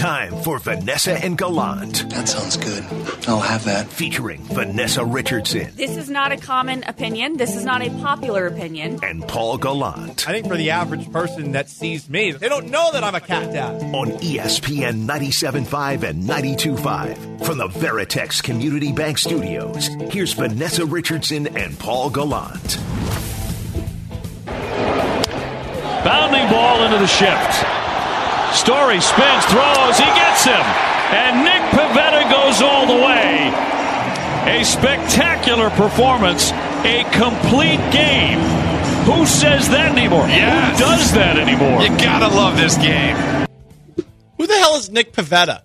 time for Vanessa and Gallant. That sounds good. I'll have that. Featuring Vanessa Richardson. This is not a common opinion. This is not a popular opinion. And Paul Gallant. I think for the average person that sees me, they don't know that I'm a cat dad. On ESPN 97.5 and 92.5. From the Veritex Community Bank Studios, here's Vanessa Richardson and Paul Gallant. Bounding ball into the shift. Story spins, throws, he gets him. And Nick Pivetta goes all the way. A spectacular performance, a complete game. Who says that anymore? Yes. Who does that anymore? You gotta love this game. Who the hell is Nick Pivetta?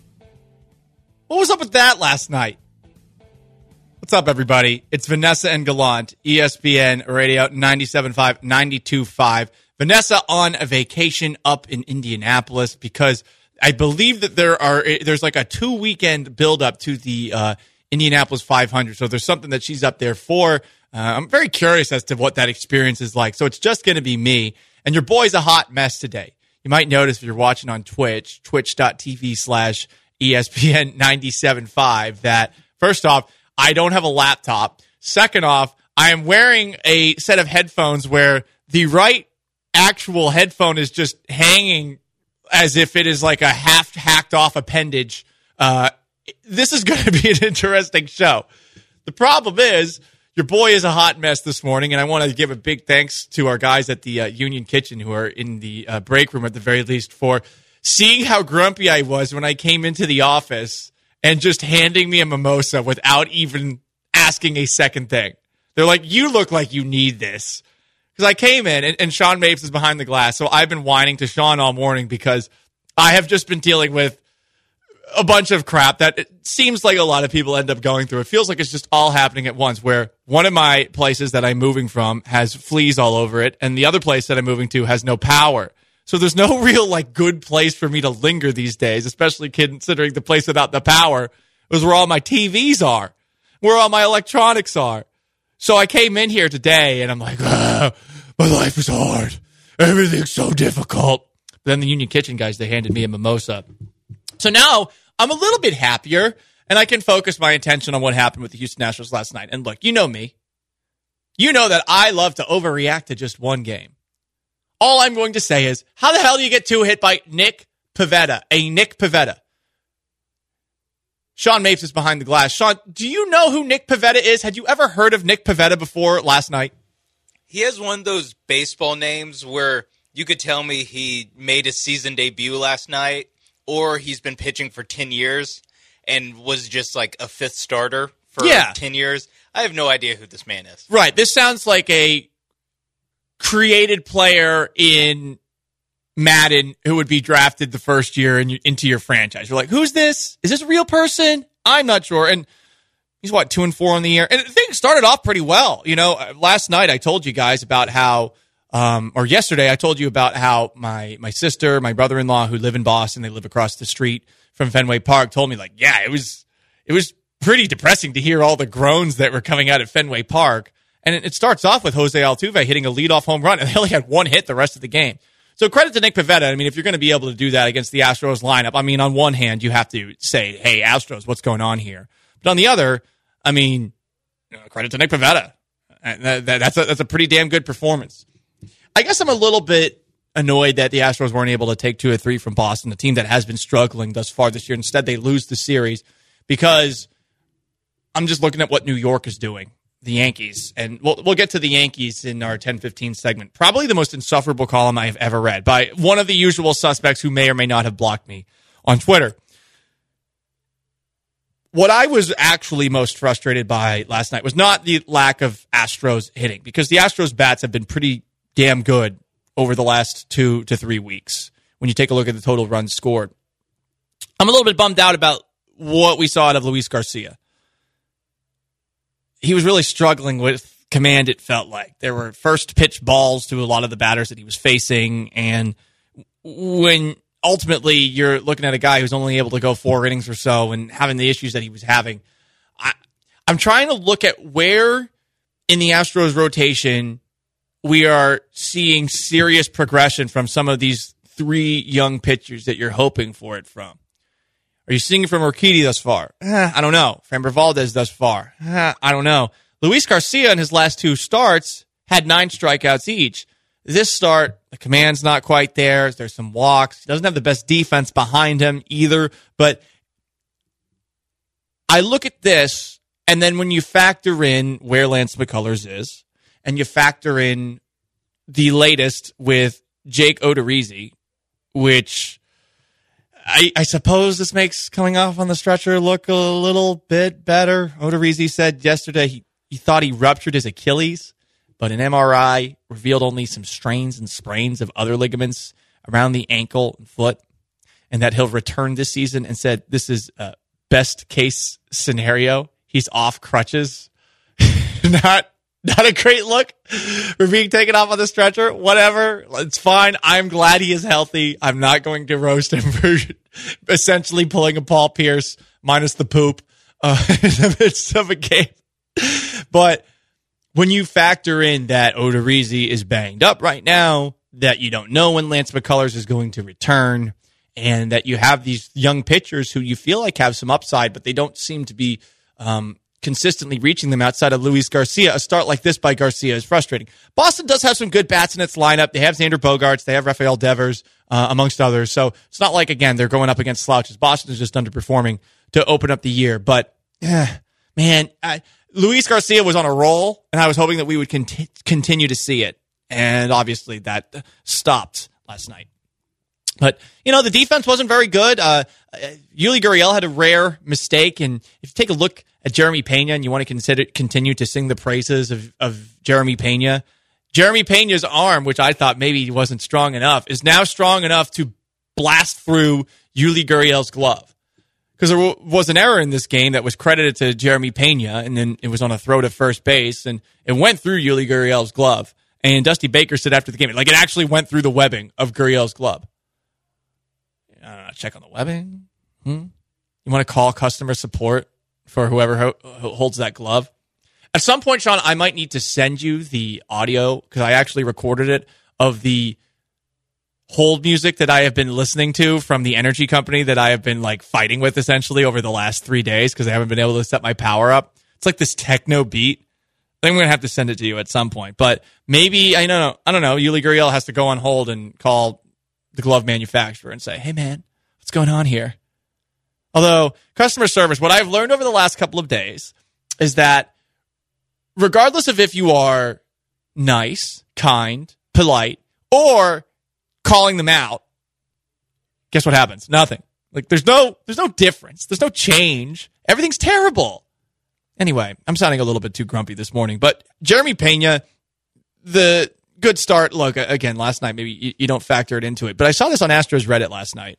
What was up with that last night? What's up, everybody? It's Vanessa and Gallant, ESPN Radio 97.5, 92.5. Vanessa on a vacation up in Indianapolis because I believe that there's like a 2-weekend buildup to the Indianapolis 500. So there's something that she's up there for. I'm very curious as to what that experience is like. So it's just going to be me. And your boy's a hot mess today. You might notice if you're watching on Twitch, twitch.tv/ESPN 97.5, that first off, I don't have a laptop. Second off, I am wearing a set of headphones where the right actual headphone is just hanging as if it is like a half hacked off appendage. This is going to be an interesting show. The problem is your boy is a hot mess this morning, and I want to give a big thanks to our guys at the Union Kitchen who are in the break room at the very least for seeing how grumpy I was when I came into the office and just handing me a mimosa without even asking a second thing. They're like, you look like you need this. Because I came in, and Sean Mapes is behind the glass, so I've been whining to Sean all morning because I have just been dealing with a bunch of crap that it seems like a lot of people end up going through. It feels like it's just all happening at once, where one of my places that I'm moving from has fleas all over it, and the other place that I'm moving to has no power. So there's no real like good place for me to linger these days, especially considering the place without the power is where all my TVs are, where all my electronics are. So I came in here today, and I'm like, my life is hard. Everything's so difficult. But then the Union Kitchen guys, they handed me a mimosa. So now I'm a little bit happier, and I can focus my attention on what happened with the Houston Astros last night. And look, you know me. You know that I love to overreact to just one game. All I'm going to say is, how the hell do you get 2 hit by Nick Pivetta? A Nick Pivetta. Sean Mapes is behind the glass. Sean, do you know who Nick Pivetta is? Had you ever heard of Nick Pivetta before last night? He has one of those baseball names where you could tell me he made his season debut last night, or he's been pitching for 10 years and was just like a fifth starter for 10 years. I have no idea who this man is. Right. This sounds like a created player in Madden who would be drafted the first year into your franchise. You're like, who's this? Is this a real person? I'm not sure. And he's 2-4 on the year. And things started off pretty well. You know, last night I told you guys about how, or yesterday I told you about how my sister, my brother-in-law who live in Boston, they live across the street from Fenway Park, told me like, yeah, it was pretty depressing to hear all the groans that were coming out at Fenway Park. And it starts off with Jose Altuve hitting a leadoff home run, and they only had 1 hit the rest of the game. So credit to Nick Pivetta. I mean, if you're going to be able to do that against the Astros lineup, I mean, on one hand, you have to say, hey, Astros, what's going on here? But on the other, I mean, credit to Nick Pivetta. That's a pretty damn good performance. I guess I'm a little bit annoyed that the Astros weren't able to take 2 or 3 from Boston, a team that has been struggling thus far this year. Instead, they lose the series because I'm just looking at what New York is doing. The Yankees, and we'll get to the Yankees in our 10:15 segment. Probably the most insufferable column I have ever read by one of the usual suspects who may or may not have blocked me on Twitter. What I was actually most frustrated by last night was not the lack of Astros hitting, because the Astros bats have been pretty damn good over the last 2 to 3 weeks when you take a look at the total runs scored. I'm a little bit bummed out about what we saw out of Luis Garcia. He was really struggling with command, it felt like. There were first pitch balls to a lot of the batters that he was facing, and when ultimately you're looking at a guy who's only able to go 4 innings or so and having the issues that he was having, I'm trying to look at where in the Astros rotation we are seeing serious progression from some of these three young pitchers that you're hoping for it from. Are you seeing it from Urquidy thus far? I don't know. Framber Valdez thus far? I don't know. Luis Garcia in his last two starts had 9 strikeouts each. This start, the command's not quite there. There's some walks. He doesn't have the best defense behind him either. But I look at this, and then when you factor in where Lance McCullers is, and you factor in the latest with Jake Odorizzi, which I suppose this makes coming off on the stretcher look a little bit better. Odorizzi said yesterday he thought he ruptured his Achilles, but an MRI revealed only some strains and sprains of other ligaments around the ankle and foot, and that he'll return this season, and said this is a best case scenario. He's off crutches. Not a great look for being taken off on the stretcher. Whatever. It's fine. I'm glad he is healthy. I'm not going to roast him for essentially pulling a Paul Pierce minus the poop in the midst of a game. But when you factor in that Odorizzi is banged up right now, that you don't know when Lance McCullers is going to return, and that you have these young pitchers who you feel like have some upside, but they don't seem to be consistently reaching them outside of Luis Garcia. A start like this by Garcia is frustrating. Boston does have some good bats in its lineup. They have Xander Bogaerts. They have Rafael Devers, amongst others. So it's not like, again, they're going up against slouches. Boston is just underperforming to open up the year. But, man, Luis Garcia was on a roll, and I was hoping that we would continue to see it. And obviously that stopped last night. But, the defense wasn't very good. Yuli Gurriel had a rare mistake. And if you take a look at Jeremy Pena and you want to continue to sing the praises of Jeremy Pena, Jeremy Pena's arm, which I thought maybe wasn't strong enough, is now strong enough to blast through Yuli Gurriel's glove. Because there was an error in this game that was credited to Jeremy Pena, and then it was on a throw to first base, and it went through Yuli Gurriel's glove. And Dusty Baker said after the game, it actually went through the webbing of Gurriel's glove. Check on the webbing. You want to call customer support for whoever holds that glove? At some point, Sean, I might need to send you the audio, because I actually recorded it, of the hold music that I have been listening to from the energy company that I have been fighting with essentially over the last 3 days because I haven't been able to set my power up. It's like this techno beat. I think I'm going to have to send it to you at some point. But maybe, I don't know, Yuli Gurriel has to go on hold and call the glove manufacturer and say, hey, man, what's going on here? Although, customer service, what I've learned over the last couple of days is that regardless of if you are nice, kind, polite, or calling them out, guess what happens? Nothing. There's no difference. There's no change. Everything's terrible. Anyway, I'm sounding a little bit too grumpy this morning, but Jeremy Pena, the good start. Look, again, last night, maybe you don't factor it into it, but I saw this on Astros Reddit last night.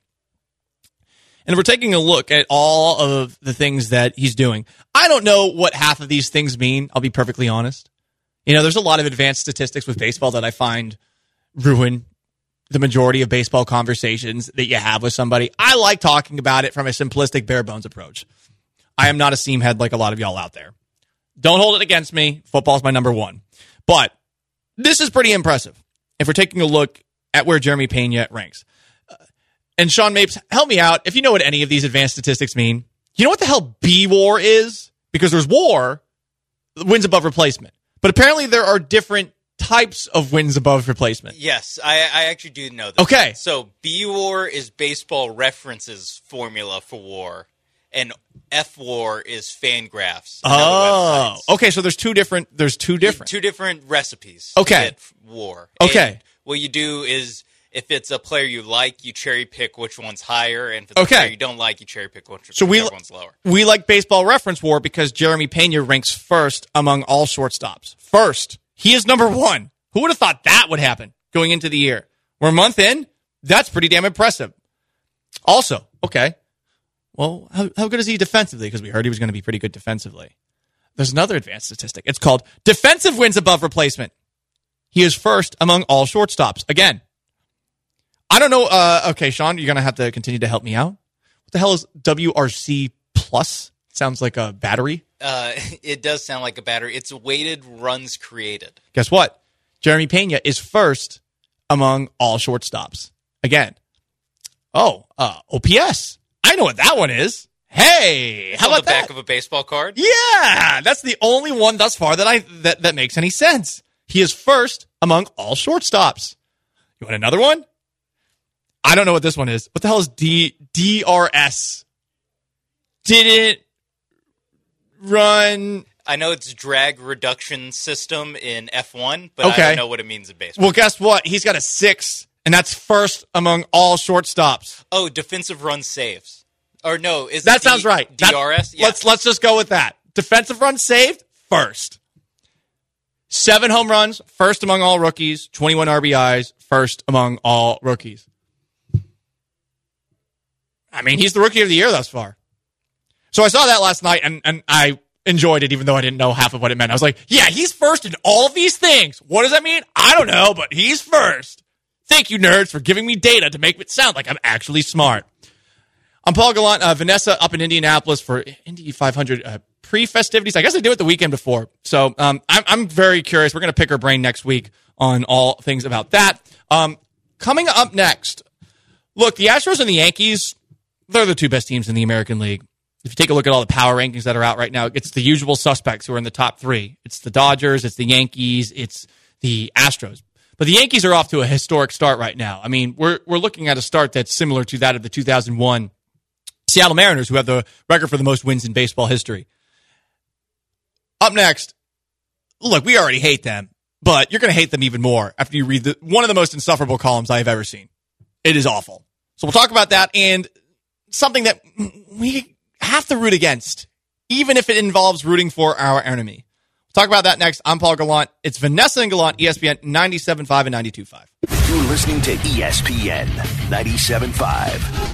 And we're taking a look at all of the things that he's doing. I don't know what half of these things mean. I'll be perfectly honest. There's a lot of advanced statistics with baseball that I find ruin the majority of baseball conversations that you have with somebody. I like talking about it from a simplistic, bare bones approach. I am not a seam head like a lot of y'all out there. Don't hold it against me. Football's my number one. But this is pretty impressive if we're taking a look at where Jeremy Pena ranks. And Sean Mapes, help me out. If you know what any of these advanced statistics mean, you know what the hell B-WAR is? Because there's WAR, wins above replacement. But apparently there are different types of wins above replacement. Yes, I actually do know that. Okay. So B-WAR is Baseball Reference's formula for WAR, and F-WAR is Fangraphs. Oh, okay. So there's two different. Two different recipes. Okay. To get WAR. Okay. And what you do is, if it's a player you like, you cherry pick which one's higher, and if it's a player you don't like, you cherry pick which one's lower. We like Baseball Reference WAR because Jeremy Pena ranks first among all shortstops. First. He is number one. Who would have thought that would happen going into the year? We're a month in. That's pretty damn impressive. Also, okay. Well, how good is he defensively? Because we heard he was going to be pretty good defensively. There's another advanced statistic. It's called defensive wins above replacement. He is first among all shortstops. Again, I don't know. Okay, Sean, you're going to have to continue to help me out. What the hell is WRC plus? Sounds like a battery. It does sound like a battery. It's weighted runs created. Guess what? Jeremy Pena is first among all shortstops. again. Oh, OPS. I know what that one is. Hey, how about the back of a baseball card? Yeah, that's the only one thus far that makes any sense. He is first among all shortstops. You want another one? I don't know what this one is. What the hell is DRS? Didn't run. I know it's drag reduction system in F1, but I don't know what it means in baseball. Well, guess what? He's got a 6, and that's first among all shortstops. Oh, defensive run saves. Or no, is that sounds right? DRS? Yeah. Let's just go with that. Defensive run saved first. 7 home runs, first among all rookies. 21 RBIs, first among all rookies. I mean, he's the rookie of the year thus far. So I saw that last night, and I enjoyed it, even though I didn't know half of what it meant. I was like, yeah, he's first in all of these things. What does that mean? I don't know, but he's first. Thank you, nerds, for giving me data to make it sound like I'm actually smart. I'm Paul Gallant. Vanessa up in Indianapolis for Indy 500 pre-festivities. I guess I did it the weekend before. So I'm very curious. We're going to pick her brain next week on all things about that. Coming up next, look, the Astros and the Yankees, they're the 2 best teams in the American League. If you take a look at all the power rankings that are out right now, it's the usual suspects who are in the top 3. It's the Dodgers, it's the Yankees, it's the Astros. But the Yankees are off to a historic start right now. I mean, we're looking at a start that's similar to that of the 2001 Seattle Mariners, who have the record for the most wins in baseball history. Up next, look, we already hate them, but you're going to hate them even more after you read one of the most insufferable columns I have ever seen. It is awful. So we'll talk about that and something that we have to root against, even if it involves rooting for our enemy. We'll talk about that next. I'm Paul Gallant. It's Vanessa and Gallant, ESPN 97.5 and 92.5. You're listening to ESPN 97.5.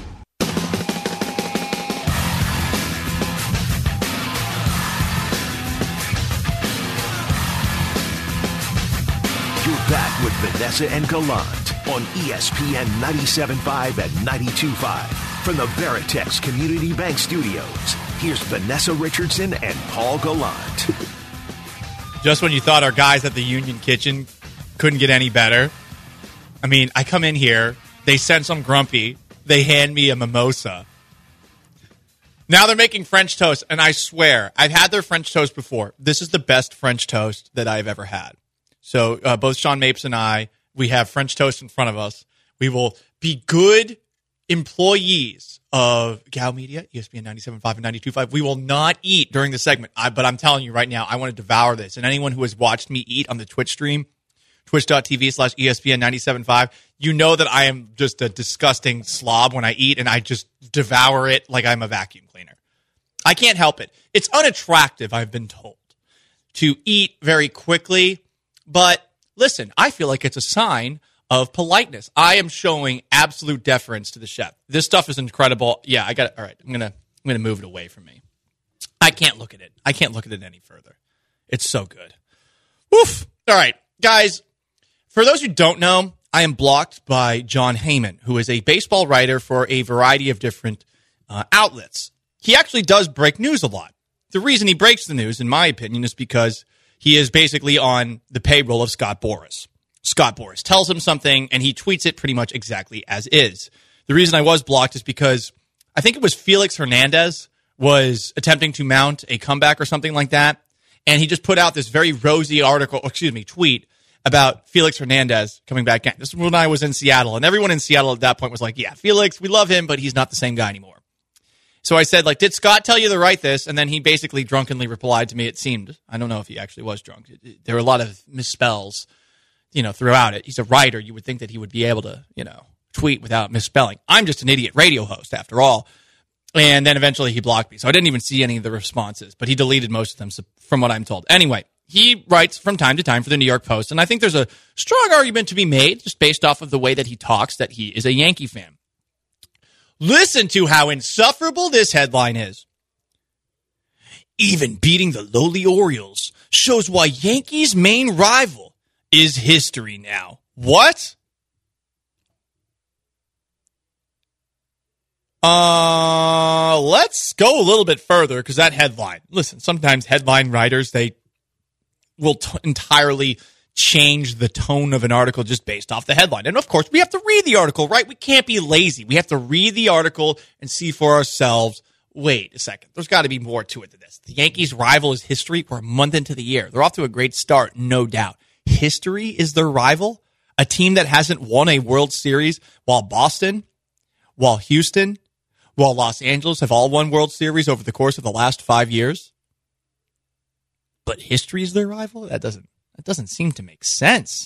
You're back with Vanessa and Gallant on ESPN 97.5 and 92.5. From the Veritex Community Bank Studios, here's Vanessa Richardson and Paul Gallant. Just when you thought our guys at the Union Kitchen couldn't get any better. I mean, I come in here, they sense I'm grumpy, they hand me a mimosa. Now they're making French toast, and I swear, I've had their French toast before. This is the best French toast that I've ever had. So both Sean Mapes and I, we have French toast in front of us. We will be good employees of Gal Media, ESPN 97.5 and 92.5. We will not eat during the segment, but I'm telling you right now, I want to devour this. And anyone who has watched me eat on the Twitch stream, twitch.tv/ESPN 97.5, you know that I am just a disgusting slob when I eat, and I just devour it like I'm a vacuum cleaner. I can't help it. It's unattractive, I've been told, to eat very quickly. But listen, I feel like it's a sign of politeness. I am showing absolute deference to the chef. This stuff is incredible. Yeah, I got it. All right, I'm gonna move it away from me. I can't look at it. I can't look at it any further. It's so good. Woof. All right, guys. For those who don't know, I am blocked by John Heyman, who is a baseball writer for a variety of different outlets. He actually does break news a lot. The reason he breaks the news, in my opinion, is because he is basically on the payroll of Scott Boras. Scott Boras tells him something, and he tweets it pretty much exactly as is. The reason I was blocked is because I think it was Felix Hernandez was attempting to mount a comeback or something like that, and he just put out this very rosy tweet about Felix Hernandez coming back in. This is when I was in Seattle, and everyone in Seattle at that point was like, yeah, Felix, we love him, but he's not the same guy anymore. So I said, did Scott tell you to write this? And then he basically drunkenly replied to me, it seemed. I don't know if he actually was drunk. There were a lot of misspells, throughout it. He's a writer. You would think that he would be able to, tweet without misspelling. I'm just an idiot radio host, after all. And then eventually he blocked me. So I didn't even see any of the responses, but he deleted most of them from what I'm told. Anyway, he writes from time to time for the New York Post, and I think there's a strong argument to be made, just based off of the way that he talks, that he is a Yankee fan. Listen to how insufferable this headline is. Even beating the lowly Orioles shows why Yankees' main rival is history now. What? Let's go a little bit further, because that headline. Listen, sometimes headline writers, they will entirely change the tone of an article just based off the headline. And of course, we have to read the article, right? We can't be lazy. We have to read the article and see for ourselves, wait a second, there's got to be more to it than this. The Yankees' rival is history. We're a month into the year. They're off to a great start, no doubt. History is their rival? A team that hasn't won a World Series while Boston, while Houston, while Los Angeles have all won World Series over the course of the last 5 years? But history is their rival? That doesn't seem to make sense.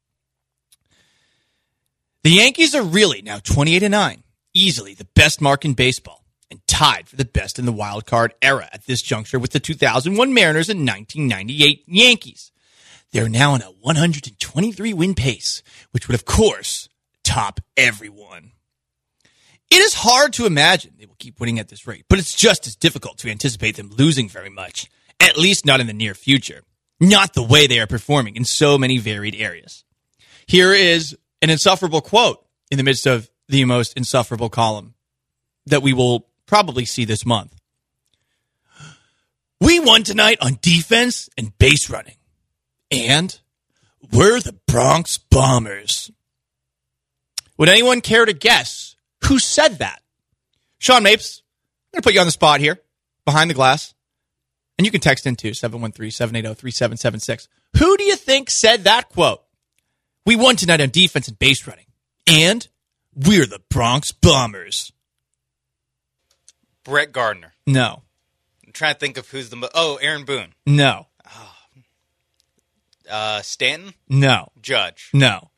The Yankees are really now 28-9, easily the best mark in baseball, and tied for the best in the wild card era at this juncture with the 2001 Mariners and 1998 Yankees. They're now on a 123-win pace, which would, of course, top everyone. It is hard to imagine they will keep winning at this rate, but it's just as difficult to anticipate them losing very much, at least not in the near future. Not the way they are performing in so many varied areas. Here is an insufferable quote in the midst of the most insufferable column that we will probably see this month. We won tonight on defense and base running. And we're the Bronx Bombers. Would anyone care to guess who said that? Sean Mapes, I'm going to put you on the spot here, behind the glass. And you can text in too, 713-780-3776. Who do you think said that quote? We won tonight on defense and base running. And we're the Bronx Bombers. Brett Gardner. No. I'm trying to think of who's the Aaron Boone. No. Stanton? No. Judge? No.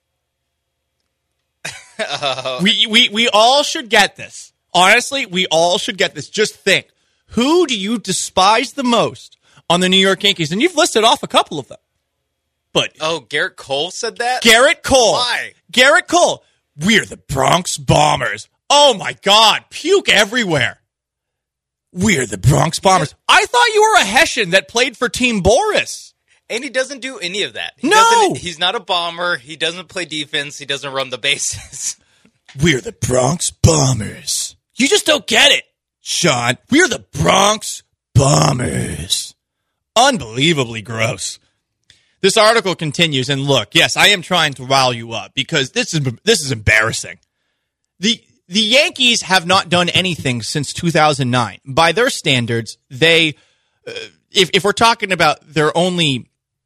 We all should get this. Honestly, we all should get this. Just think. Who do you despise the most on the New York Yankees? And you've listed off a couple of them. But Garrett Cole said that? Garrett Cole. Why? Garrett Cole. We're the Bronx Bombers. Oh, my God. Puke everywhere. We're the Bronx Bombers. I thought you were a Hessian that played for Team Boris. And he doesn't do any of that. He's not a bomber. He doesn't play defense. He doesn't run the bases. We're the Bronx Bombers. You just don't get it, Sean. We're the Bronx Bombers. Unbelievably gross. This article continues, and look, yes, I am trying to rile you up because this is embarrassing. The Yankees have not done anything since 2009. By their standards, they, if we're talking about their only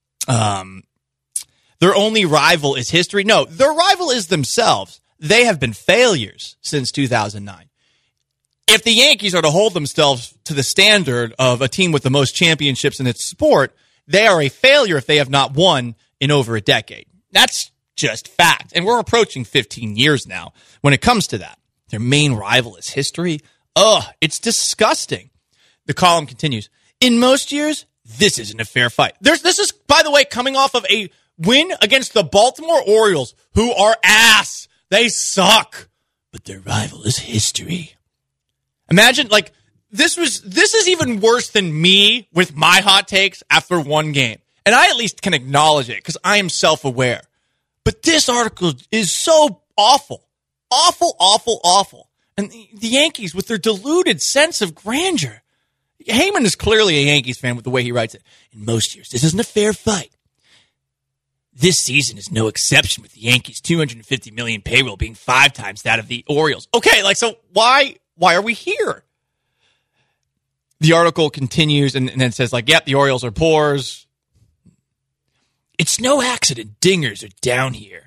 rival is history. No, their rival is themselves. They have been failures since 2009. If the Yankees are to hold themselves to the standard of a team with the most championships in its sport, they are a failure if they have not won in over a decade. That's just fact. And we're approaching 15 years now when it comes to that. Their main rival is history. Ugh, it's disgusting. The column continues. In most years, this isn't a fair fight. This is, by the way, coming off of a win against the Baltimore Orioles, who are ass. They suck. But their rival is history. Imagine, this is even worse than me with my hot takes after one game. And I at least can acknowledge it because I am self-aware. But this article is so awful. Awful, awful, awful. And the Yankees, with their diluted sense of grandeur. Heyman is clearly a Yankees fan with the way he writes it. In most years, this isn't a fair fight. This season is no exception with the Yankees' $250 million payroll being 5 times that of the Orioles. Okay, so why are we here? The article continues and then says, yep, the Orioles are poors. It's no accident dingers are down here.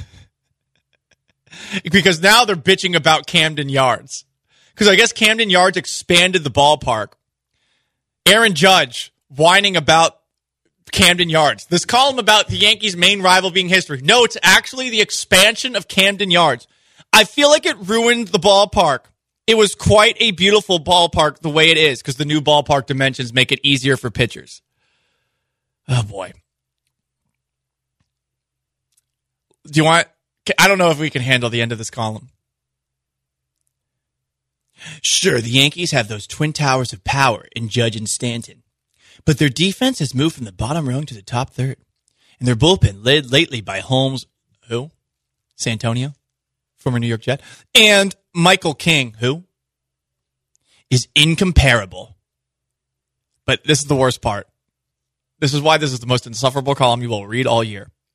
Because now they're bitching about Camden Yards. Because I guess Camden Yards expanded the ballpark. Aaron Judge whining about Camden Yards. This column about the Yankees' main rival being history. No, it's actually the expansion of Camden Yards. I feel like it ruined the ballpark. It was quite a beautiful ballpark the way it is because the new ballpark dimensions make it easier for pitchers. Oh, boy. Do you want... I don't know if we can handle the end of this column. Sure, the Yankees have those twin towers of power in Judge and Stanton, but their defense has moved from the bottom rung to the top third, and their bullpen, led lately by Holmes, who? Santonio, former New York Jet, and Michael King, who? Is incomparable. But this is the worst part. This is why this is the most insufferable column you will read all year.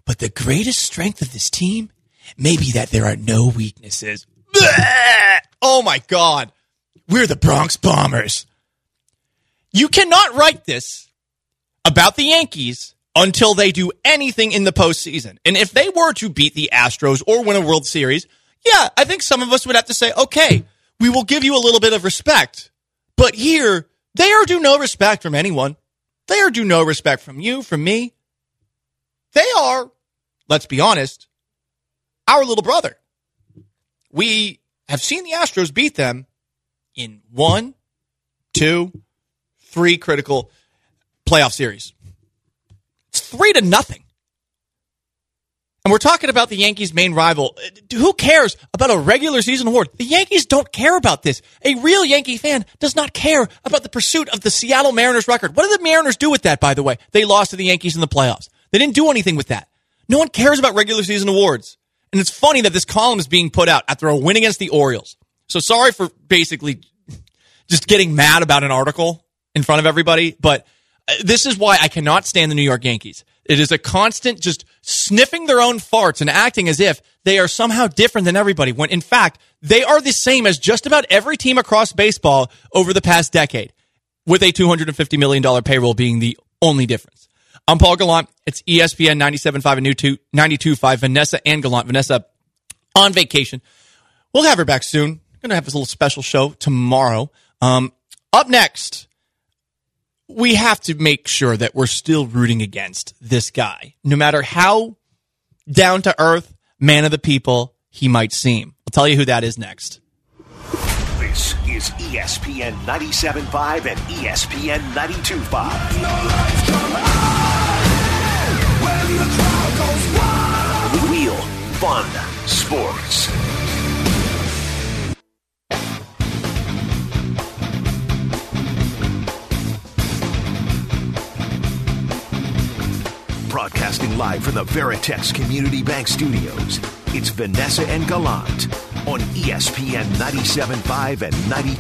but the greatest strength of this team may be that there are no weaknesses. Blech! Oh my God. We're the Bronx Bombers. You cannot write this about the Yankees until they do anything in the postseason. And if they were to beat the Astros or win a World Series, yeah, I think some of us would have to say, okay, we will give you a little bit of respect. But here, they are due no respect from anyone. They are due no respect from you, from me. They are, let's be honest, our little brother. We have seen the Astros beat them in 1, 2, 3 critical playoff series. It's 3-0. And we're talking about the Yankees' main rival. Who cares about a regular season award? The Yankees don't care about this. A real Yankee fan does not care about the pursuit of the Seattle Mariners record. What did the Mariners do with that, by the way? They lost to the Yankees in the playoffs. They didn't do anything with that. No one cares about regular season awards. And it's funny that this column is being put out after a win against the Orioles. So sorry for basically just getting mad about an article in front of everybody, but this is why I cannot stand the New York Yankees. It is a constant just sniffing their own farts and acting as if they are somehow different than everybody, when in fact, they are the same as just about every team across baseball over the past decade, with a $250 million payroll being the only difference. I'm Paul Gallant. It's ESPN 97.5 and 92.5. Vanessa and Gallant. Vanessa on vacation. We'll have her back soon. We're going to have this little special show tomorrow. Up next, we have to make sure that we're still rooting against this guy, no matter how down to earth, man of the people he might seem. I'll tell you who that is next. This is ESPN 97.5 and ESPN 92.5. Real fun sports. Broadcasting live from the Veritex Community Bank Studios, it's Vanessa and Gallant on ESPN 97.5 and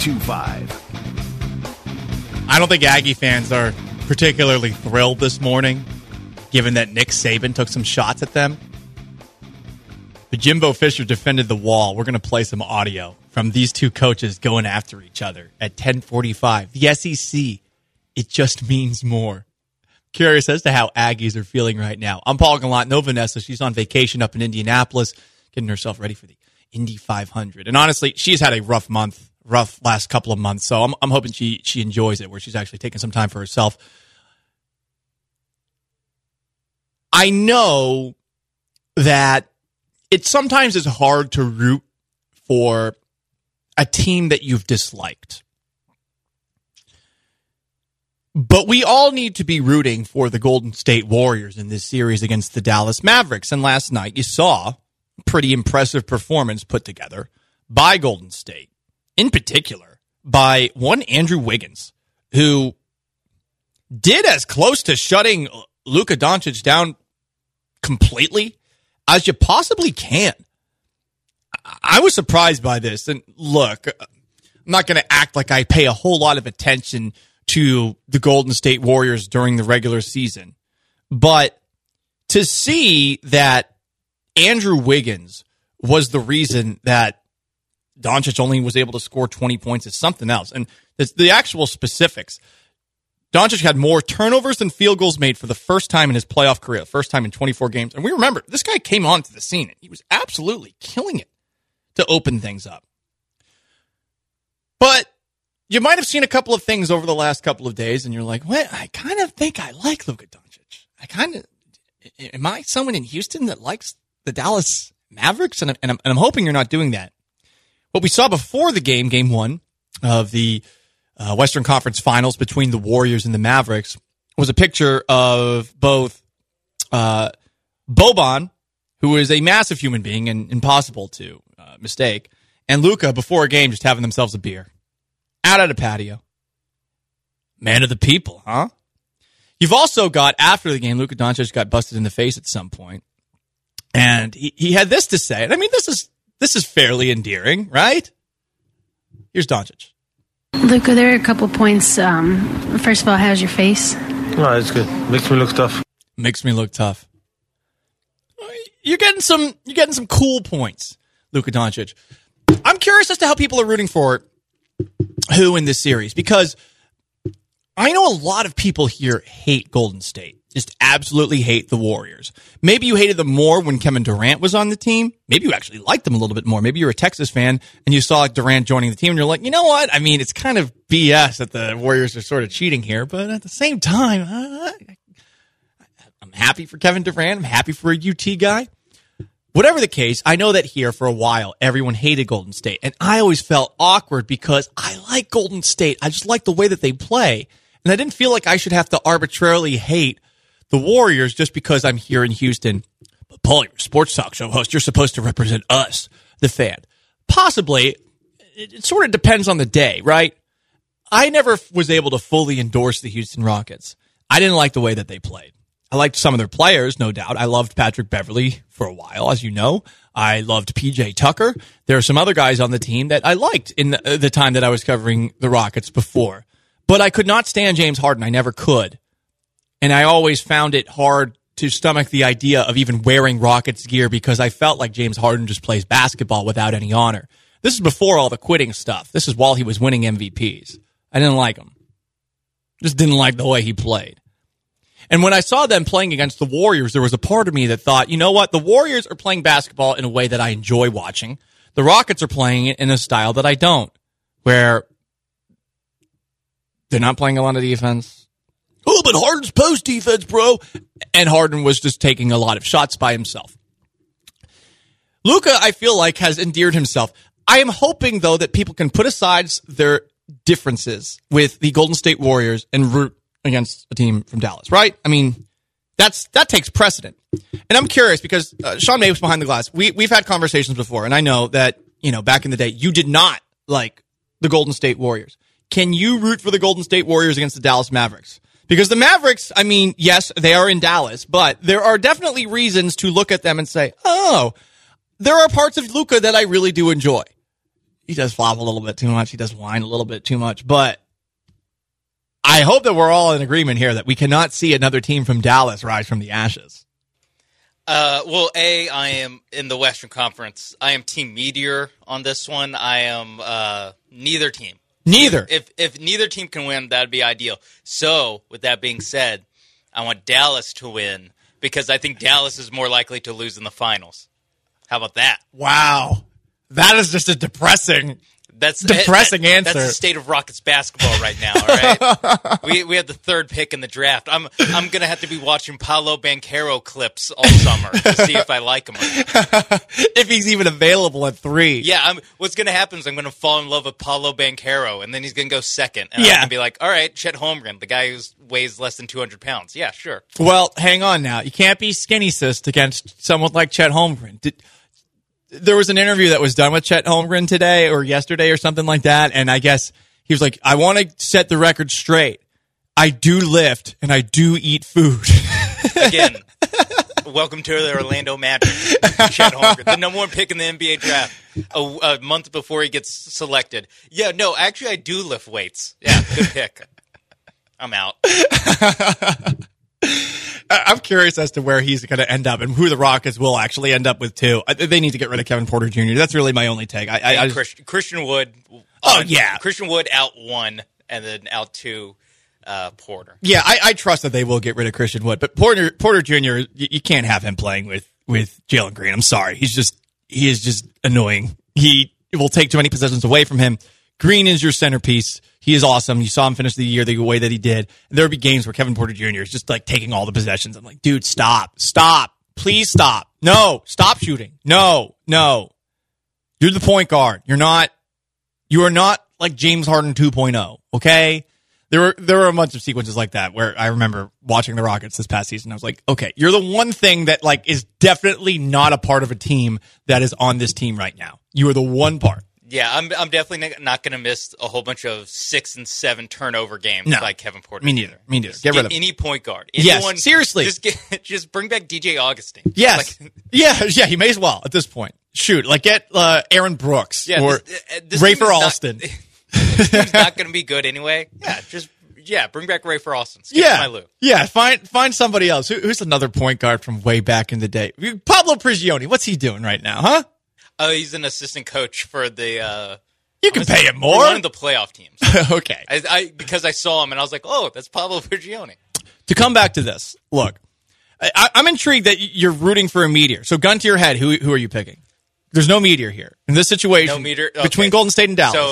92.5. I don't think Aggie fans are particularly thrilled this morning, given that Nick Saban took some shots at them. But Jimbo Fisher defended the wall. We're going to play some audio from these two coaches going after each other at 10:45. The SEC, it just means more. Curious as to how Aggies are feeling right now. I'm Paul Gallant, no Vanessa. She's on vacation up in Indianapolis, getting herself ready for the Indy 500. And honestly, she's had a rough last couple of months. So I'm hoping she enjoys it, where she's actually taking some time for herself. I know that it sometimes is hard to root for a team that you've disliked. But we all need to be rooting for the Golden State Warriors in this series against the Dallas Mavericks. And last night you saw a pretty impressive performance put together by Golden State, in particular by one Andrew Wiggins, who did as close to shutting Luka Doncic down completely as you possibly can. I was surprised by this. And look, I'm not going to act like I pay a whole lot of attention to the Golden State Warriors during the regular season. But to see that Andrew Wiggins was the reason that Doncic only was able to score 20 points is something else. And the actual specifics. Doncic had more turnovers than field goals made for the first time in his playoff career, first time in 24 games. And we remember, this guy came onto the scene, and he was absolutely killing it to open things up. But you might have seen a couple of things over the last couple of days, and you're like, "What? I kind of think I like Luka Doncic. Am I someone in Houston that likes the Dallas Mavericks?" And I'm hoping you're not doing that. What we saw before the game one of the Western Conference Finals between the Warriors and the Mavericks was a picture of both Boban, who is a massive human being and impossible to mistake, and Luka before a game just having themselves a beer out at a patio. Man of the people, huh? You've also got, after the game, Luka Doncic got busted in the face at some point, and he had this to say. And I mean, this is fairly endearing, right? Here's Doncic. Luka, there are a couple points. First of all, how's your face? No, it's good. Makes me look tough. Makes me look tough. you're getting some cool points, Luka Doncic. I'm curious as to how people are rooting for who in this series, because I know a lot of people here hate Golden State. Just absolutely hate the Warriors. Maybe you hated them more when Kevin Durant was on the team. Maybe you actually liked them a little bit more. Maybe you're a Texas fan and you saw Durant joining the team and you're like, you know what? I mean, it's kind of BS that the Warriors are sort of cheating here, but at the same time, I'm happy for Kevin Durant. I'm happy for a UT guy. Whatever the case, I know that here for a while, everyone hated Golden State. And I always felt awkward because I like Golden State. I just like the way that they play. And I didn't feel like I should have to arbitrarily hate the Warriors just because I'm here in Houston. But Paul, you're a sports talk show host. You're supposed to represent us, the fan. Possibly. It sort of depends on the day, right? I never was able to fully endorse the Houston Rockets. I didn't like the way that they played. I liked some of their players, no doubt. I loved Patrick Beverley for a while, as you know. I loved PJ Tucker. There are some other guys on the team that I liked in the time that I was covering the Rockets before. But I could not stand James Harden. I never could. And I always found it hard to stomach the idea of even wearing Rockets gear because I felt like James Harden just plays basketball without any honor. This is before all the quitting stuff. This is while he was winning MVPs. I didn't like him. Just didn't like the way he played. And when I saw them playing against the Warriors, there was a part of me that thought, you know what? The Warriors are playing basketball in a way that I enjoy watching. The Rockets are playing it in a style that I don't, where they're not playing a lot of defense. Oh, but Harden's post defense, bro. And Harden was just taking a lot of shots by himself. Luka, I feel like, has endeared himself. I am hoping, though, that people can put aside their differences with the Golden State Warriors and root against a team from Dallas, right? I mean, that takes precedent. And I'm curious because Sean May was behind the glass. We've had conversations before, and I know that, back in the day, you did not like the Golden State Warriors. Can you root for the Golden State Warriors against the Dallas Mavericks? Because the Mavericks, I mean, yes, they are in Dallas, but there are definitely reasons to look at them and say, oh, there are parts of Luka that I really do enjoy. He does flop a little bit too much. He does whine a little bit too much, but I hope that we're all in agreement here that we cannot see another team from Dallas rise from the ashes. Well, I am in the Western Conference. I am Team Meteor on this one. I am neither team. Neither. If neither team can win, that'd be ideal. So, with that being said, I want Dallas to win because I think Dallas is more likely to lose in the finals. How about that? Wow. That is just a depressing answer. That's the state of Rockets basketball right now, all right? we had the third pick in the draft. I'm going to have to be watching Paolo Banchero clips all summer to see if I like him or not. If he's even available at 3. Yeah, what's going to happen is I'm going to fall in love with Paolo Banchero, and then he's going to go second. And I'm going to be like, all right, Chet Holmgren, the guy who weighs less than 200 pounds. Yeah, sure. Well, hang on now. You can't be skinny sis against someone like Chet Holmgren. There was an interview that was done with Chet Holmgren today or yesterday or something like that, and I guess he was like, I want to set the record straight. I do lift, and I do eat food. Again, welcome to the Orlando Magic. Chet Holmgren, the number 1 pick in the NBA draft, a month before he gets selected. Yeah, no, actually, I do lift weights. Yeah, good pick. I'm out. I'm curious as to where he's going to end up and who the Rockets will actually end up with, too. They need to get rid of Kevin Porter Jr. That's really my only take. Christian Wood. Oh, yeah. Christian Wood out 1 and then out 2 Porter. Yeah, I trust that they will get rid of Christian Wood. But Porter Jr., you can't have him playing with Jalen Green. I'm sorry. He is just annoying. He will take too many possessions away from him. Green is your centerpiece. He is awesome. You saw him finish the year the way that he did. And there will be games where Kevin Porter Jr. is just like taking all the possessions. I'm like, dude, stop. Please stop. No, stop shooting. No. You're the point guard. You are not like James Harden 2.0. Okay. There were a bunch of sequences like that where I remember watching the Rockets this past season. I was like, okay, you're the one thing that like is definitely not a part of a team that is on this team right now. You are the one part. Yeah, I'm definitely not going to miss a whole bunch of 6 and 7 turnover games like Kevin Porter. Me neither. Get rid of any point guard. Yes, seriously. Just bring back DJ Augustin. Yes. Yeah, he may as well at this point. Shoot, like get Aaron Brooks or this Rafer Alston. This team's not going to be good anyway. Yeah, just bring back Ray for Austin. Skip my Lou. Yeah, find somebody else. Who's another point guard from way back in the day? Pablo Prigioni. What's he doing right now, huh? Oh, he's an assistant coach for the... you can pay him more. One of the playoff teams. Okay. Because I saw him, and I was like, oh, that's Pablo Prigioni. To come back to this, look, I'm intrigued that you're rooting for a meteor. So gun to your head, who are you picking? There's no meteor here. In this situation, no meteor? Okay. Between Golden State and Dallas.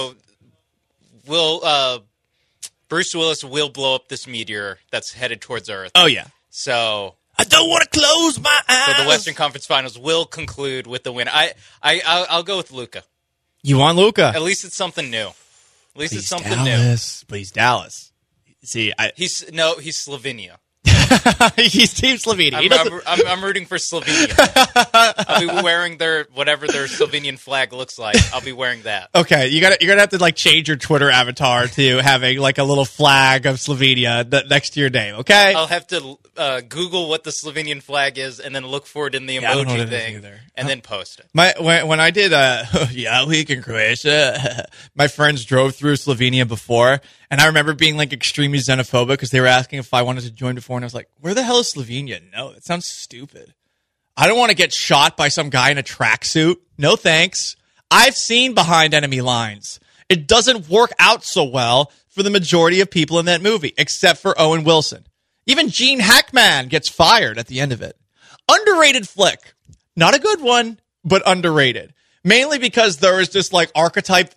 So, Bruce Willis will blow up this meteor that's headed towards Earth. Oh, yeah. So... I don't want to close my eyes. So the Western Conference Finals will conclude with the win. I'll go with Luka. You want Luka? At least it's something new. Please Dallas. Please, Dallas. See, he's Slovenia. He's Team Slovenia. I'm rooting for Slovenia. I'll be wearing whatever their Slovenian flag looks like. I'll be wearing that. Okay, you're gonna have to like change your Twitter avatar to having like a little flag of Slovenia next to your name. Okay, I'll have to Google what the Slovenian flag is and then look for it in the emoji thing and then post it. When I did week in Croatia, my friends drove through Slovenia before, and I remember being like extremely xenophobic because they were asking if I wanted to join before, and I was like, where the hell is Slovenia? No, that sounds stupid. I don't want to get shot by some guy in a tracksuit. No thanks. I've seen Behind Enemy Lines. It doesn't work out so well for the majority of people in that movie, except for Owen Wilson. Even Gene Hackman gets fired at the end of it. Underrated flick. Not a good one, but underrated. Mainly because there is this like archetype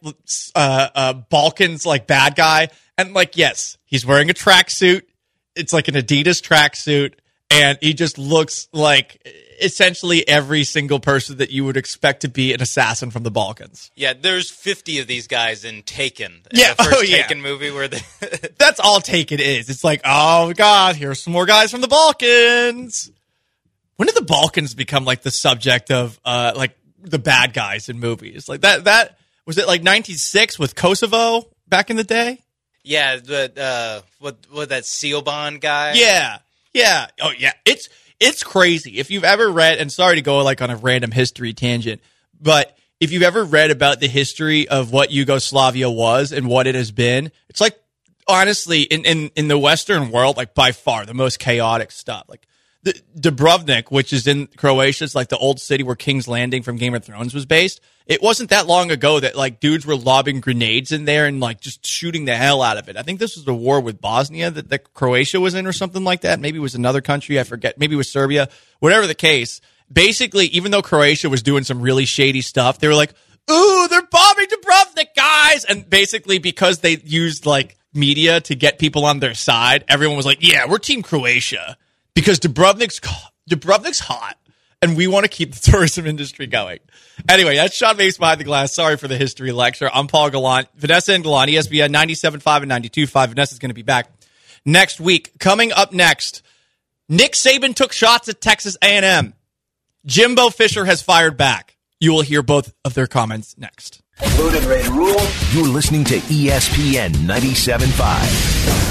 Balkans like bad guy. And like, yes, he's wearing a tracksuit. It's like an Adidas tracksuit. And he just looks like essentially every single person that you would expect to be an assassin from the Balkans. Yeah, there's 50 of these guys in Taken. Yeah, the first Taken movie where that's all Taken is. It's like, oh God, here's some more guys from the Balkans. When did the Balkans become like the subject of like the bad guys in movies? Like that was it like 96 with Kosovo back in the day? Yeah, the what that Seoban guy? Yeah. Yeah. Oh, yeah. It's crazy. If you've ever read, and sorry to go like on a random history tangent, but if you've ever read about the history of what Yugoslavia was and what it has been, it's like, honestly, in the Western world, like by far the most chaotic stuff. Like Dubrovnik, which is in Croatia, it's like the old city where King's Landing from Game of Thrones was based. It wasn't that long ago that like dudes were lobbing grenades in there and like just shooting the hell out of it. I think this was the war with Bosnia that Croatia was in or something like that. Maybe it was another country. I forget. Maybe it was Serbia. Whatever the case, basically, even though Croatia was doing some really shady stuff, they were like, ooh, they're bombing Dubrovnik, guys. And basically because they used like media to get people on their side, everyone was like, yeah, we're Team Croatia because Dubrovnik's hot. And we want to keep the tourism industry going. Anyway, that's Sean Mapes Behind the Glass. Sorry for the history lecture. I'm Paul Gallant. Vanessa and Gallant, ESPN 97.5 and 92.5. Vanessa's going to be back next week. Coming up next, Nick Saban took shots at Texas A&M. Jimbo Fisher has fired back. You will hear both of their comments next. Loaded, ready to rule. You're listening to ESPN 97.5.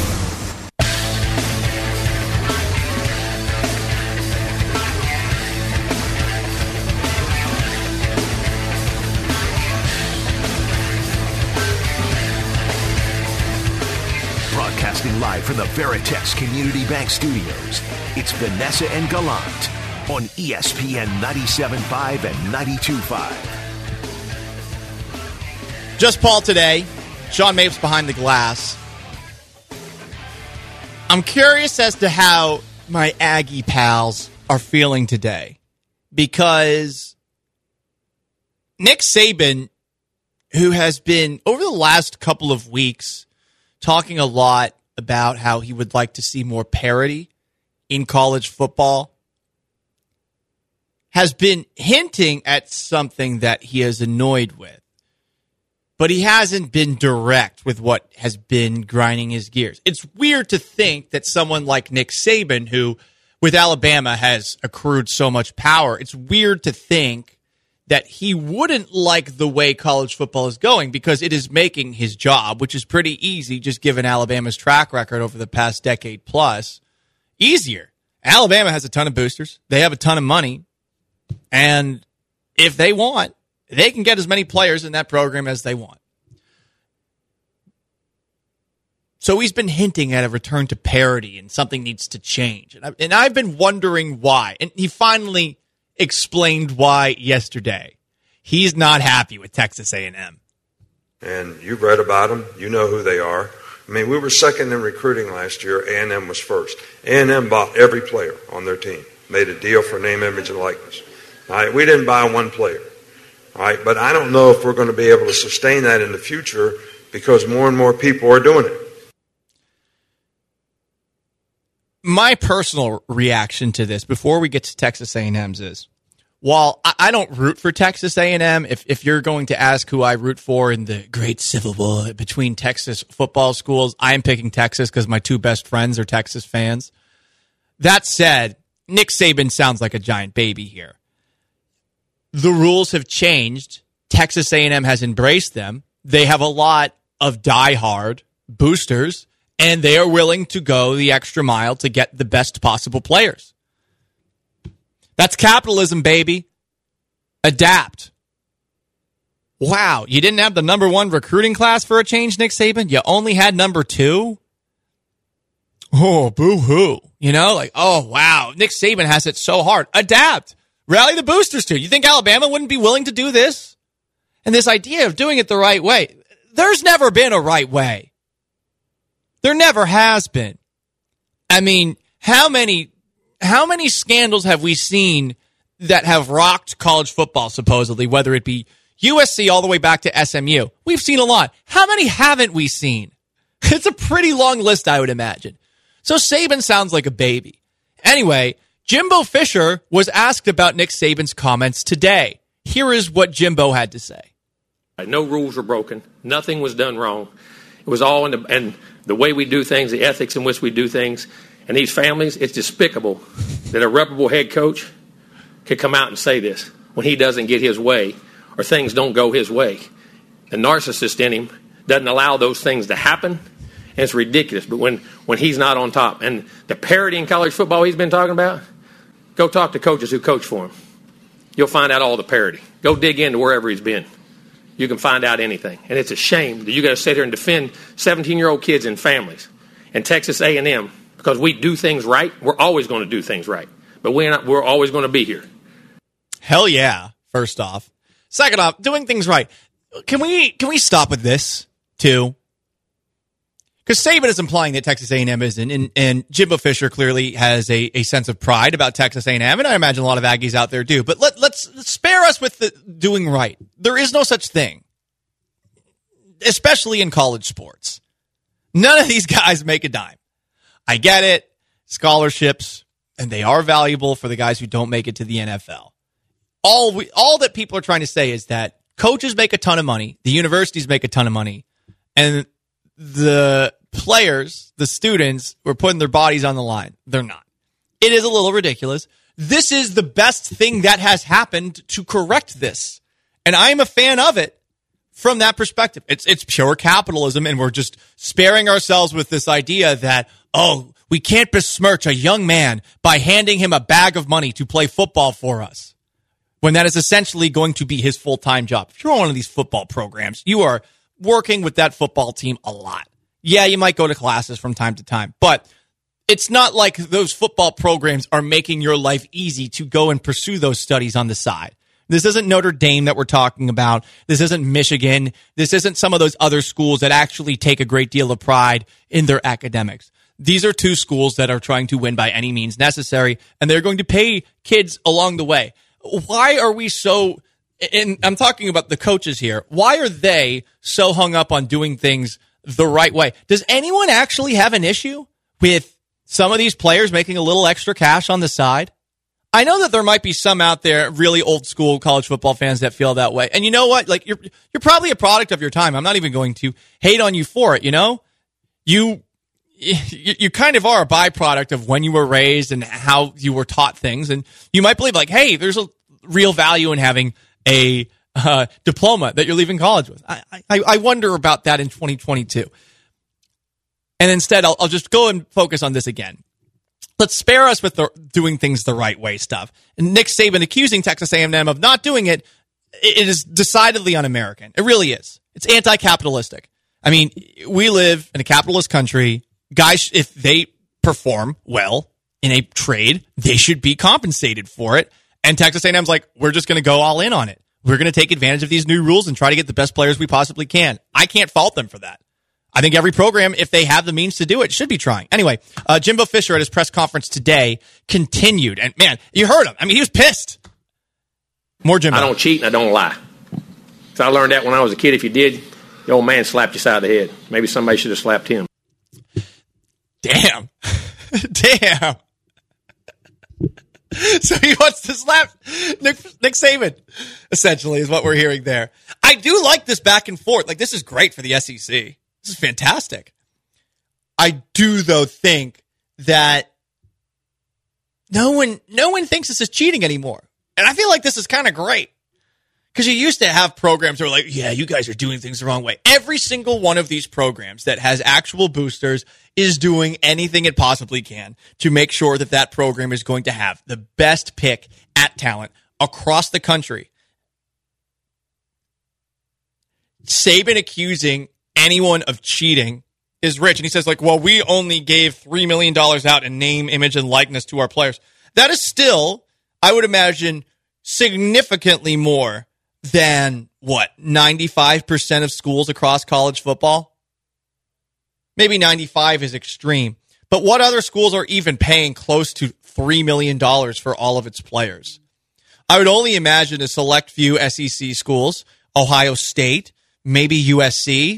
Broadcasting live from the Veritex Community Bank Studios, it's Vanessa and Gallant on ESPN 97.5 and 92.5. Just Paul today. Sean Mapes Behind the Glass. I'm curious as to how my Aggie pals are feeling today because Nick Saban, who has been over the last couple of weeks talking a lot about how he would like to see more parity in college football, has been hinting at something that he is annoyed with. But he hasn't been direct with what has been grinding his gears. It's weird to think that someone like Nick Saban, who with Alabama has accrued so much power, it's weird to think that he wouldn't like the way college football is going because it is making his job, which is pretty easy just given Alabama's track record over the past decade plus, easier. Alabama has a ton of boosters. They have a ton of money. And if they want, they can get as many players in that program as they want. So he's been hinting at a return to parity and something needs to change. And I've been wondering why. And he finally explained why yesterday. He's not happy with Texas A&M. And you've read about them. You know who they are. I mean, we were second in recruiting last year. A&M was first. A&M bought every player on their team, made a deal for name, image, and likeness. All right, we didn't buy one player. All right, but I don't know if we're going to be able to sustain that in the future because more and more people are doing it. My personal reaction to this, before we get to Texas A&M's, is, while I don't root for Texas A&M, if you're going to ask who I root for in the great civil war between Texas football schools, I am picking Texas because my two best friends are Texas fans. That said, Nick Saban sounds like a giant baby here. The rules have changed. Texas A&M has embraced them. They have a lot of diehard boosters, and they are willing to go the extra mile to get the best possible players. That's capitalism, baby. Adapt. Wow, you didn't have the number 1 recruiting class for a change, Nick Saban? You only had number 2? Oh, boo-hoo. You know, like, oh, wow, Nick Saban has it so hard. Adapt. Rally the boosters to. You think Alabama wouldn't be willing to do this? And this idea of doing it the right way. There's never been a right way. There never has been. I mean, how many scandals have we seen that have rocked college football, supposedly, whether it be USC all the way back to SMU? We've seen a lot. How many haven't we seen? It's a pretty long list, I would imagine. So Saban sounds like a baby. Anyway, Jimbo Fisher was asked about Nick Saban's comments today. Here is what Jimbo had to say. No rules were broken. Nothing was done wrong. It was all in the way we do things, the ethics in which we do things. And these families, it's despicable that a reputable head coach could come out and say this when he doesn't get his way or things don't go his way. The narcissist in him doesn't allow those things to happen, and it's ridiculous. But when he's not on top, and the parity in college football he's been talking about, go talk to coaches who coach for him. You'll find out all the parity. Go dig into wherever he's been. You can find out anything. And it's a shame that you got to sit here and defend 17-year-old kids and families. And Texas A&M, because we do things right, we're always going to do things right. But we're always going to be here. Hell yeah, first off. Second off, doing things right. Can we stop with this, too? Because Saban is implying that Texas A&M isn't, and Jimbo Fisher clearly has a sense of pride about Texas A&M, and I imagine a lot of Aggies out there do. But let's spare us with the doing right. There is no such thing, especially in college sports. None of these guys make a dime. I get it, scholarships, and they are valuable for the guys who don't make it to the NFL. All that people are trying to say is that coaches make a ton of money, the universities make a ton of money, and the players, the students, were putting their bodies on the line. They're not. It is a little ridiculous. This is the best thing that has happened to correct this. And I'm a fan of it from that perspective. It's pure capitalism, and we're just sparing ourselves with this idea that, oh, we can't besmirch a young man by handing him a bag of money to play football for us, when that is essentially going to be his full-time job. If you're on one of these football programs, you are working with that football team a lot. Yeah, you might go to classes from time to time, but it's not like those football programs are making your life easy to go and pursue those studies on the side. This isn't Notre Dame that we're talking about. This isn't Michigan. This isn't some of those other schools that actually take a great deal of pride in their academics. These are two schools that are trying to win by any means necessary, and they're going to pay kids along the way. Why are we so... And I'm talking about the coaches here. Why are they so hung up on doing things the right way? Does anyone actually have an issue with some of these players making a little extra cash on the side? I know that there might be some out there, really old school college football fans, that feel that way. And you know what? Like, you're probably a product of your time. I'm not even going to hate on you for it, you know? You kind of are a byproduct of when you were raised and how you were taught things. And you might believe, like, hey, there's a real value in having a diploma that you're leaving college with. I wonder about that in 2022. And instead, I'll just go and focus on this again. Let's spare us with the doing things the right way stuff. And Nick Saban accusing Texas A&M of not doing it, it is decidedly un-American. It really is. It's anti-capitalistic. I mean, we live in a capitalist country. Guys, if they perform well in a trade, they should be compensated for it. And Texas A&M's like, we're just going to go all in on it. We're going to take advantage of these new rules and try to get the best players we possibly can. I can't fault them for that. I think every program, if they have the means to do it, should be trying. Anyway, Jimbo Fisher at his press conference today continued. And, man, you heard him. I mean, he was pissed. More Jimbo. I don't cheat and I don't lie. So I learned that when I was a kid. If you did, the old man slapped you side of the head. Maybe somebody should have slapped him. Damn. Damn. So he wants to slap Nick Saban, essentially, is what we're hearing there. I do like this back and forth. Like, this is great for the SEC. This is fantastic. I do, though, think that no one thinks this is cheating anymore. And I feel like this is kind of great. Because you used to have programs that were like, yeah, you guys are doing things the wrong way. Every single one of these programs that has actual boosters is doing anything it possibly can to make sure that that program is going to have the best pick at talent across the country. Saban accusing anyone of cheating is rich. And he says, like, well, we only gave $3 million out in name, image, and likeness to our players. That is still, I would imagine, significantly more than, 95% of schools across college football? Maybe 95 is extreme. But what other schools are even paying close to $3 million for all of its players? I would only imagine a select few SEC schools, Ohio State, maybe USC.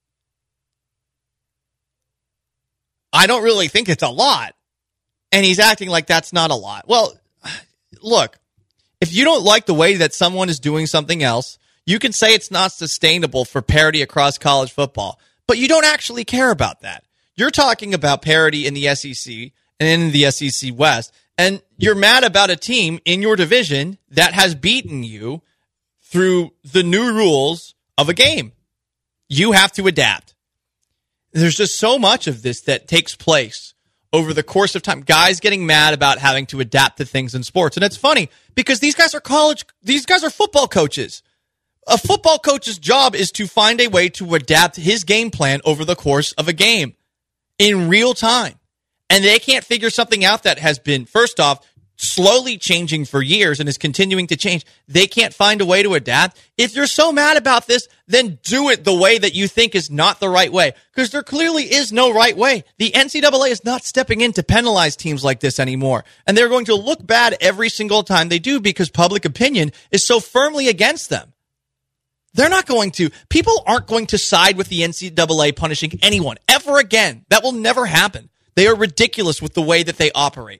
I don't really think it's a lot. And he's acting like that's not a lot. Well, look. If you don't like the way that someone is doing something else, you can say it's not sustainable for parity across college football, but you don't actually care about that. You're talking about parity in the SEC and in the SEC West, and you're mad about a team in your division that has beaten you through the new rules of a game. You have to adapt. There's just so much of this that takes place over the course of time. Guys getting mad about having to adapt to things in sports. And it's funny because these guys are football coaches. A football coach's job is to find a way to adapt his game plan over the course of a game in real time. And they can't figure something out that has been, first off, slowly changing for years and is continuing to change. They can't find a way to adapt. If you're so mad about this, then do it the way that you think is not the right way, because there clearly is no right way. The NCAA is not stepping in to penalize teams like this anymore, and they're going to look bad every single time they do because public opinion is so firmly against them. They're not going to. People aren't going to side with the NCAA punishing anyone ever again. That will never happen. They are ridiculous with the way that they operate.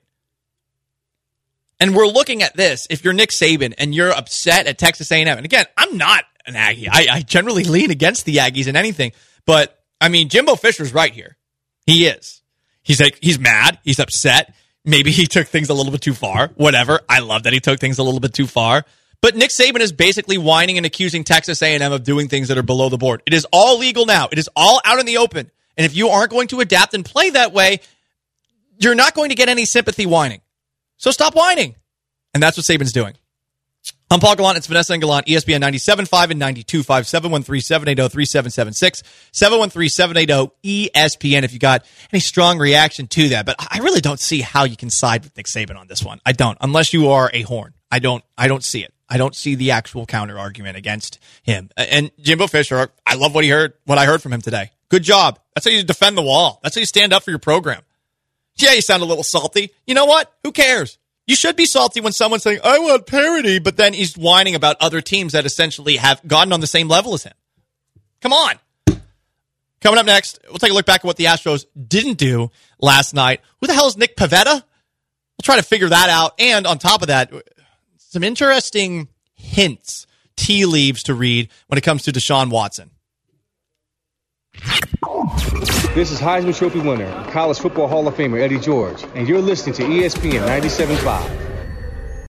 And we're looking at this. If you're Nick Saban and you're upset at Texas A&M, and again, I'm not an Aggie. I generally lean against the Aggies in anything. But, I mean, Jimbo Fisher's right here. He is. He's mad. He's upset. Maybe he took things a little bit too far. Whatever. I love that he took things a little bit too far. But Nick Saban is basically whining and accusing Texas A&M of doing things that are below the board. It is all legal now. It is all out in the open. And if you aren't going to adapt and play that way, you're not going to get any sympathy whining. So stop whining. And that's what Saban's doing. I'm Paul Gallant. It's Vanessa and Gallant, ESPN 97.5 and 92.5, 713-780-3776, 713-780-ESPN if you got any strong reaction to that. But I really don't see how you can side with Nick Saban on this one. I don't. Unless you are a horn. I don't see it. I don't see the actual counter argument against him. And Jimbo Fisher, I love what I heard from him today. Good job. That's how you defend the wall. That's how you stand up for your program. Yeah, you sound a little salty. You know what? Who cares? You should be salty when someone's saying, I want parity, but then he's whining about other teams that essentially have gotten on the same level as him. Come on. Coming up next, we'll take a look back at what the Astros didn't do last night. Who the hell is Nick Pivetta? We'll try to figure that out. And on top of that, some interesting hints, tea leaves to read when it comes to Deshaun Watson. This is Heisman Trophy winner, College Football Hall of Famer Eddie George, and you're listening to ESPN 97.5.